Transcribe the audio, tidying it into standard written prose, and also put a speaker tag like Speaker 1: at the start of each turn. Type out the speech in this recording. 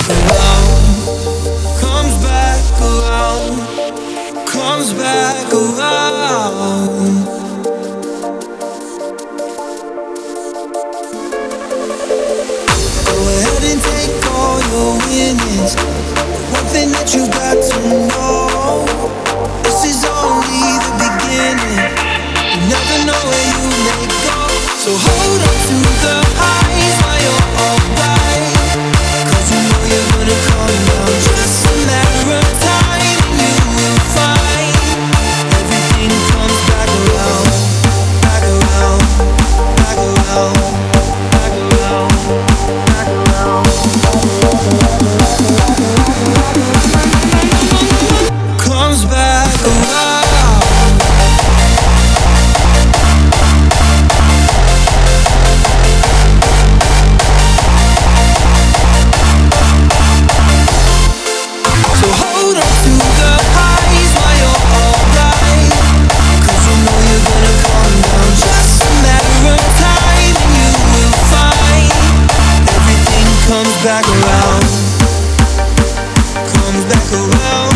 Speaker 1: around, comes back around, comes back around. Go ahead and take all your winnings. One thing that you got to know, this is only the beginning. You never know where you may go. So hold on to the highs while you're alright, 'cause you know you're gonna come down. Just a matter of time and you will find everything comes back around, back around, back around, back around, back around. Comes back around. So hold on to the highs while you're alright, 'cause you know you're gonna come down. Just a matter of time and you will find everything comes back around, comes back around.